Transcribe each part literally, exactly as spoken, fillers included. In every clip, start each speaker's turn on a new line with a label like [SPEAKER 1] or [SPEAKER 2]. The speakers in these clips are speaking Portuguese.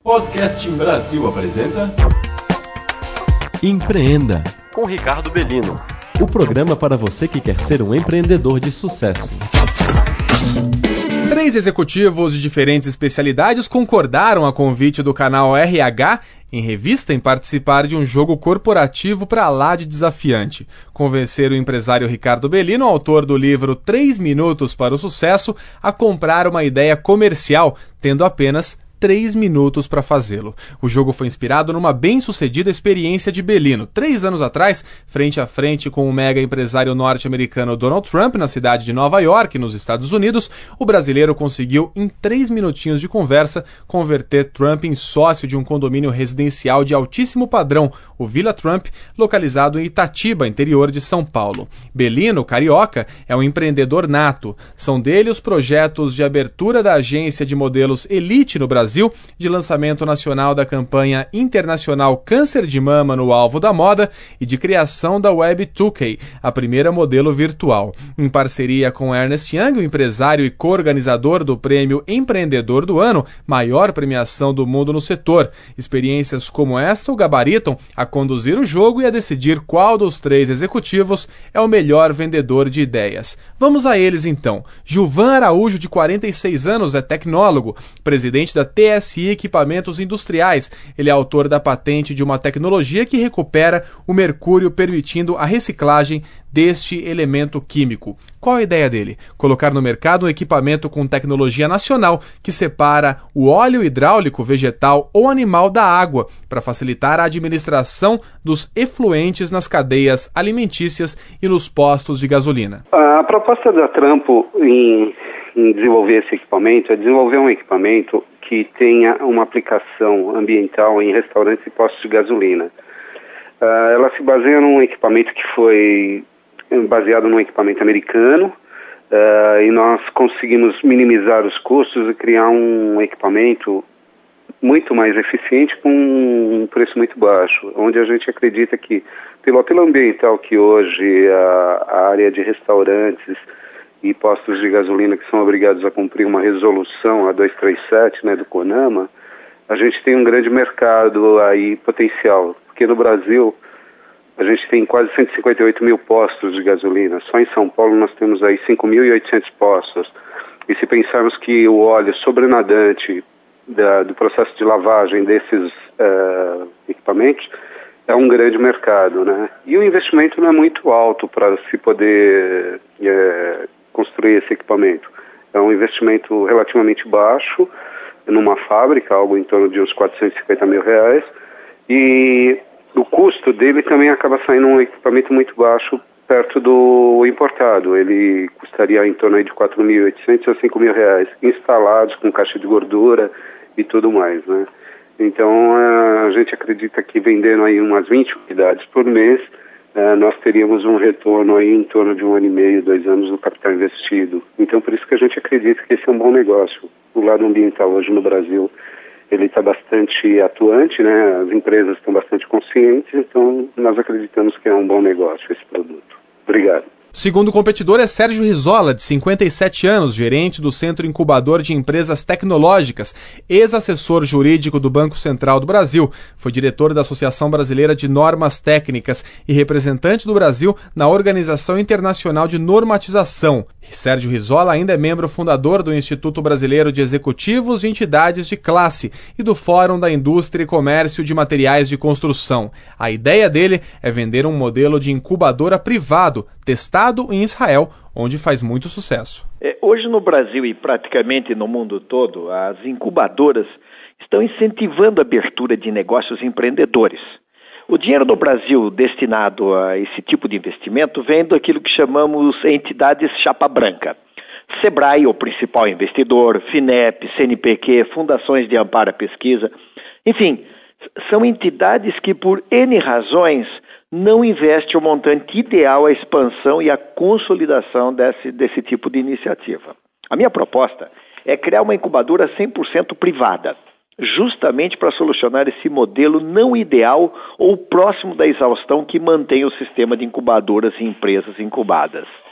[SPEAKER 1] Podcast Brasil apresenta
[SPEAKER 2] Empreenda,
[SPEAKER 3] com Ricardo Bellino.
[SPEAKER 2] O programa para você que quer ser um empreendedor de sucesso.
[SPEAKER 4] Três executivos de diferentes especialidades concordaram a convite do canal R H em revista em participar de um jogo corporativo para lá de desafiante. Convencer o empresário Ricardo Bellino, autor do livro Três Minutos para o Sucesso, a comprar uma ideia comercial, tendo apenas três minutos para fazê-lo. O jogo foi inspirado numa bem-sucedida experiência de Bellino. Três anos atrás, frente a frente com o mega empresário norte-americano Donald Trump, na cidade de Nova York, nos Estados Unidos, o brasileiro conseguiu, em três minutinhos de conversa, converter Trump em sócio de um condomínio residencial de altíssimo padrão, o Villa Trump, localizado em Itatiba, interior de São Paulo. Bellino, carioca, é um empreendedor nato. São dele os projetos de abertura da agência de modelos Elite no Brasil, Brasil, de lançamento nacional da campanha internacional Câncer de Mama no Alvo da Moda e de criação da Web dois K, a primeira modelo virtual. Em parceria com Ernst Young, o empresário e co-organizador do prêmio Empreendedor do Ano, maior premiação do mundo no setor. Experiências como esta o gabaritam a conduzir o jogo e a decidir qual dos três executivos é o melhor vendedor de ideias. Vamos a eles então. Gilvan Araújo, de quarenta e seis anos, é tecnólogo, presidente da T S I Equipamentos Industriais. Ele é autor da patente de uma tecnologia que recupera o mercúrio, permitindo a reciclagem deste elemento químico. Qual a ideia dele? Colocar no mercado um equipamento com tecnologia nacional que separa o óleo hidráulico, vegetal ou animal da água, para facilitar a administração dos efluentes nas cadeias alimentícias e nos postos de gasolina.
[SPEAKER 5] A proposta da Trampo em, em desenvolver esse equipamento é desenvolver um equipamento que tenha uma aplicação ambiental em restaurantes e postos de gasolina. Uh, ela se baseia num equipamento que foi baseado num equipamento americano, uh, e nós conseguimos minimizar os custos e criar um equipamento muito mais eficiente com um preço muito baixo, onde a gente acredita que, pelo apelo ambiental que hoje a, a área de restaurantes e postos de gasolina que são obrigados a cumprir uma resolução, a duzentos e trinta e sete, né, do CONAMA, a gente tem um grande mercado aí potencial, porque no Brasil a gente tem quase cento e cinquenta e oito mil postos de gasolina, só em São Paulo nós temos aí cinco mil e oitocentos postos, e se pensarmos que o óleo sobrenadante da, do processo de lavagem desses uh, equipamentos é um grande mercado, né? E o investimento não é muito alto para se poder é, construir esse equipamento. É um investimento relativamente baixo numa fábrica, algo em torno de uns quatrocentos e cinquenta mil reais, e o custo dele também acaba saindo um equipamento muito baixo perto do importado. Ele custaria em torno de quatro mil e oitocentos a cinco mil reais, instalados com caixa de gordura e tudo mais, né? Então, a gente acredita que vendendo aí umas vinte unidades por mês, nós teríamos um retorno aí em torno de um ano e meio, dois anos do capital investido. Então, por isso que a gente acredita que esse é um bom negócio. O lado ambiental hoje no Brasil, ele está bastante atuante, né? As empresas estão bastante conscientes, então nós acreditamos que é um bom negócio esse produto. Obrigado.
[SPEAKER 4] O segundo competidor é Sérgio Rizola, de cinquenta e sete anos, gerente do Centro Incubador de Empresas Tecnológicas, ex-assessor jurídico do Banco Central do Brasil, foi diretor da Associação Brasileira de Normas Técnicas e representante do Brasil na Organização Internacional de Normatização. Sérgio Rizola ainda é membro fundador do Instituto Brasileiro de Executivos de Entidades de Classe e do Fórum da Indústria e Comércio de Materiais de Construção. A ideia dele é vender um modelo de incubadora privado, testado em Israel, onde faz muito sucesso.
[SPEAKER 6] É, hoje no Brasil e praticamente no mundo todo, as incubadoras estão incentivando a abertura de negócios empreendedores. O dinheiro do Brasil destinado a esse tipo de investimento vem daquilo que chamamos entidades chapa branca. Sebrae, o principal investidor, FINEP, C N P Q, fundações de amparo à pesquisa. Enfim, são entidades que por N razões não investem o montante ideal à expansão e à consolidação desse, desse tipo de iniciativa. A minha proposta é criar uma incubadora cem por cento privada, justamente para solucionar esse modelo não ideal ou próximo da exaustão que mantém o sistema de incubadoras e empresas incubadas.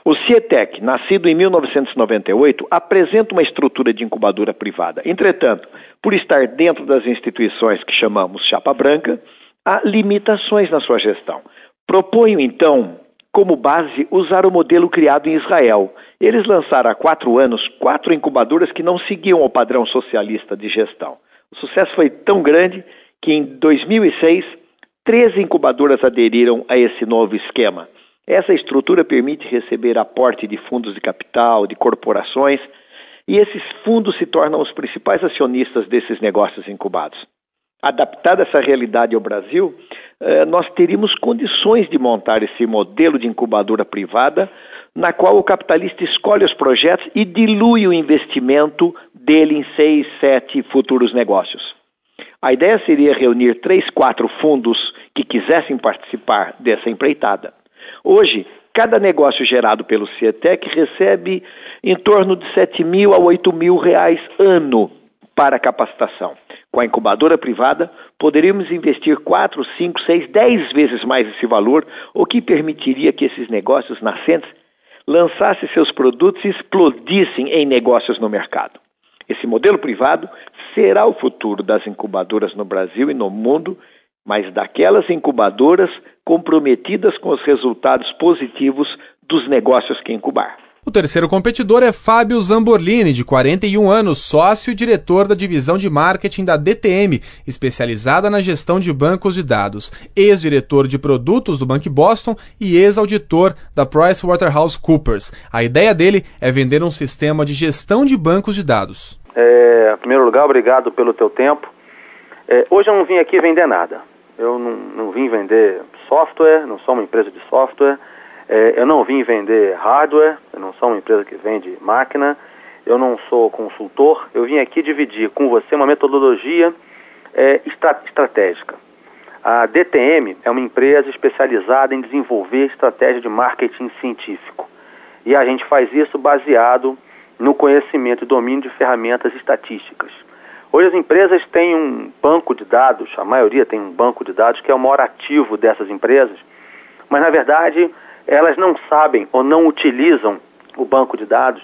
[SPEAKER 6] O Cietec, nascido em mil novecentos e noventa e oito, apresenta uma estrutura de incubadora privada. Entretanto, por estar dentro das instituições que chamamos chapa branca, há limitações na sua gestão. Proponho, então, como base, usar o modelo criado em Israel. Eles lançaram há quatro anos quatro incubadoras que não seguiam o padrão socialista de gestão. O sucesso foi tão grande que em dois mil e seis, treze incubadoras aderiram a esse novo esquema. Essa estrutura permite receber aporte de fundos de capital, de corporações, e esses fundos se tornam os principais acionistas desses negócios incubados. Adaptada essa realidade ao Brasil, nós teríamos condições de montar esse modelo de incubadora privada, na qual o capitalista escolhe os projetos e dilui o investimento dele em seis, sete futuros negócios. A ideia seria reunir três, quatro fundos que quisessem participar dessa empreitada. Hoje, cada negócio gerado pelo Cietec recebe em torno de sete mil a oito mil reais ano para capacitação. Com a incubadora privada, poderíamos investir quatro, cinco, seis, dez vezes mais esse valor, o que permitiria que esses negócios nascentes lançassem seus produtos e explodissem em negócios no mercado. Esse modelo privado será o futuro das incubadoras no Brasil e no mundo, mas daquelas incubadoras comprometidas com os resultados positivos dos negócios que incubar.
[SPEAKER 4] O terceiro competidor é Fábio Zamborlini, de quarenta e um anos, sócio e diretor da divisão de marketing da D T M, especializada na gestão de bancos de dados, ex-diretor de produtos do Banco Boston e ex-auditor da PricewaterhouseCoopers. A ideia dele é vender um sistema de gestão de bancos de dados.
[SPEAKER 3] É, em primeiro lugar, obrigado pelo teu tempo. É, hoje eu não vim aqui vender nada. Eu não, não vim vender software, não sou uma empresa de software. É, eu não vim vender hardware, eu não sou uma empresa que vende máquina, eu não sou consultor, eu vim aqui dividir com você uma metodologia é, estra- estratégica. A D T M é uma empresa especializada em desenvolver estratégia de marketing científico. E a gente faz isso baseado no conhecimento e domínio de ferramentas estatísticas. Hoje as empresas têm um banco de dados, a maioria tem um banco de dados que é o maior ativo dessas empresas, mas na verdade elas não sabem ou não utilizam o banco de dados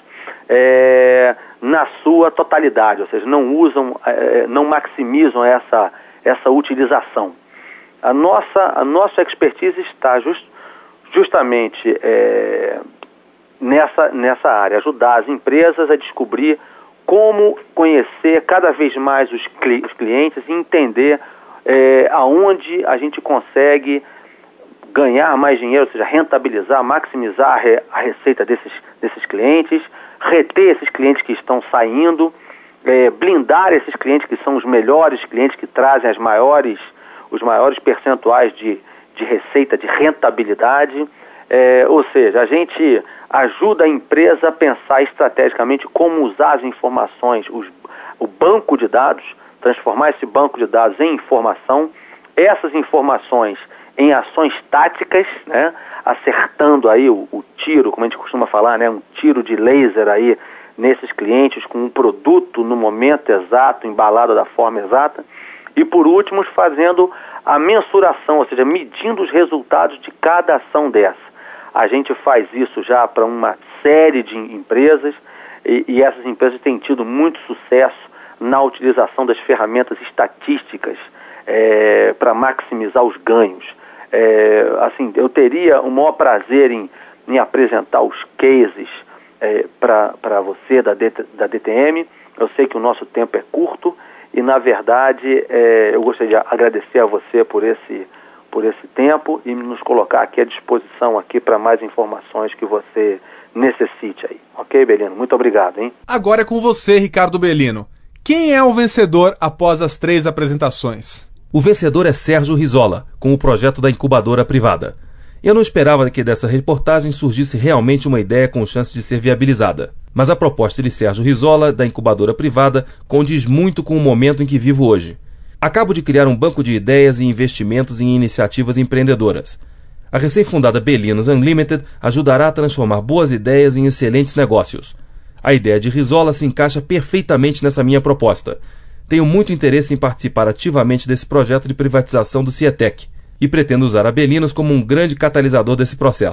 [SPEAKER 3] é, na sua totalidade, ou seja, não usam, é, não maximizam essa, essa utilização. A nossa, a nossa expertise está just, justamente é, nessa, nessa área, ajudar as empresas a descobrir como conhecer cada vez mais os, cli- os clientes e entender é, aonde a gente consegue ganhar mais dinheiro, ou seja, rentabilizar, maximizar a, re, a receita desses, desses clientes, reter esses clientes que estão saindo, é, blindar esses clientes que são os melhores clientes, que trazem as maiores, os maiores percentuais de, de receita, de rentabilidade. É, ou seja, a gente ajuda a empresa a pensar estrategicamente como usar as informações, os, o banco de dados, transformar esse banco de dados em informação, essas informações em ações táticas, né, acertando aí o, o tiro, como a gente costuma falar, né, um tiro de laser aí nesses clientes com um produto no momento exato, embalado da forma exata, e por último fazendo a mensuração, ou seja, medindo os resultados de cada ação dessa. A gente faz isso já para uma série de empresas e, e essas empresas têm tido muito sucesso na utilização das ferramentas estatísticas é, para maximizar os ganhos. É, assim, eu teria o maior prazer em, em apresentar os cases é, para você da, D, da D T M. Eu sei que o nosso tempo é curto e, na verdade, é, eu gostaria de agradecer a você por esse, por esse tempo e nos colocar aqui à disposição aqui para mais informações que você necessite aí. Ok, Belino? Muito obrigado, hein?
[SPEAKER 4] Agora é com você, Ricardo Bellino. Quem é o vencedor após as três apresentações?
[SPEAKER 2] O vencedor é Sérgio Risola, com o projeto da incubadora privada. Eu não esperava que dessa reportagem surgisse realmente uma ideia com chance de ser viabilizada. Mas a proposta de Sérgio Risola, da incubadora privada, condiz muito com o momento em que vivo hoje. Acabo de criar um banco de ideias e investimentos em iniciativas empreendedoras. A recém-fundada Bellinos Unlimited ajudará a transformar boas ideias em excelentes negócios. A ideia de Risola se encaixa perfeitamente nessa minha proposta. Tenho muito interesse em participar ativamente desse projeto de privatização do Cietec e pretendo usar a Bellinos como um grande catalisador desse processo.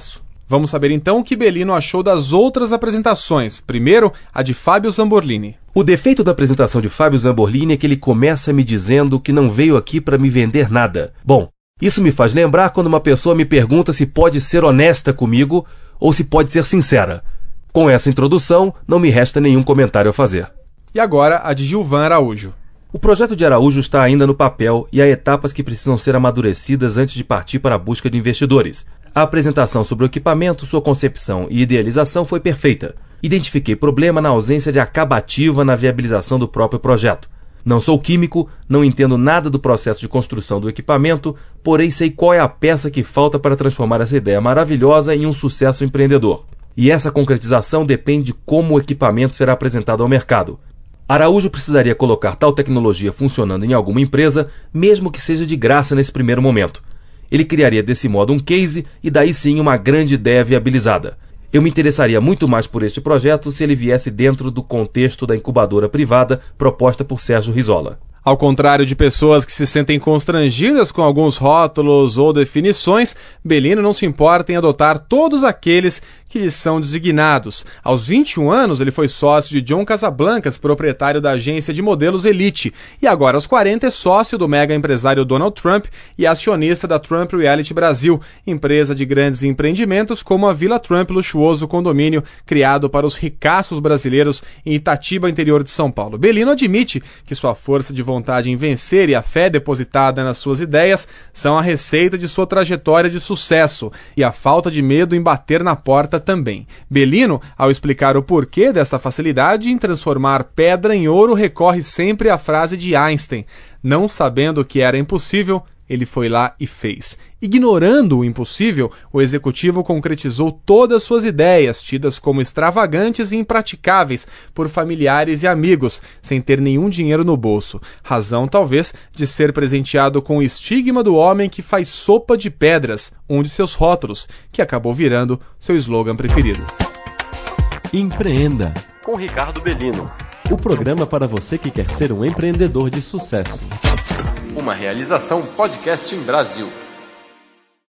[SPEAKER 4] Vamos saber então o que Bellino achou das outras apresentações. Primeiro, a de Fábio Zamborlini.
[SPEAKER 2] O defeito da apresentação de Fábio Zamborlini é que ele começa me dizendo que não veio aqui para me vender nada. Bom, isso me faz lembrar quando uma pessoa me pergunta se pode ser honesta comigo ou se pode ser sincera. Com essa introdução, não me resta nenhum comentário a fazer.
[SPEAKER 4] E agora, a de Gilvan Araújo.
[SPEAKER 2] O projeto de Araújo está ainda no papel e há etapas que precisam ser amadurecidas antes de partir para a busca de investidores. A apresentação sobre o equipamento, sua concepção e idealização foi perfeita. Identifiquei problema na ausência de acabativa na viabilização do próprio projeto. Não sou químico, não entendo nada do processo de construção do equipamento, porém sei qual é a peça que falta para transformar essa ideia maravilhosa em um sucesso empreendedor. E essa concretização depende de como o equipamento será apresentado ao mercado. Araújo precisaria colocar tal tecnologia funcionando em alguma empresa, mesmo que seja de graça nesse primeiro momento. Ele criaria desse modo um case e daí sim uma grande ideia viabilizada. Eu me interessaria muito mais por este projeto se ele viesse dentro do contexto da incubadora privada proposta por Sérgio Risola.
[SPEAKER 4] Ao contrário de pessoas que se sentem constrangidas com alguns rótulos ou definições, Bellino não se importa em adotar todos aqueles que lhe são designados. Aos vinte e um anos, ele foi sócio de John Casablancas, proprietário da agência de modelos Elite, e agora aos quarenta é sócio do mega empresário Donald Trump e acionista da Trump Realty Brasil, empresa de grandes empreendimentos como a Vila Trump, luxuoso condomínio criado para os ricaços brasileiros em Itatiba, interior de São Paulo. Bellino admite que sua força de vontade em vencer e a fé depositada nas suas ideias são a receita de sua trajetória de sucesso e a falta de medo em bater na porta também. Bellino, ao explicar o porquê desta facilidade em transformar pedra em ouro, recorre sempre à frase de Einstein: não sabendo que era impossível, ele foi lá e fez. Ignorando o impossível, o executivo concretizou todas suas ideias, tidas como extravagantes e impraticáveis por familiares e amigos, sem ter nenhum dinheiro no bolso. Razão, talvez, de ser presenteado com o estigma do homem que faz sopa de pedras, um de seus rótulos, que acabou virando seu slogan preferido.
[SPEAKER 7] Empreenda
[SPEAKER 1] Com Ricardo Bellino.
[SPEAKER 7] o programa para você que quer ser um empreendedor de sucesso.
[SPEAKER 1] Uma realização Podcast em Brasil.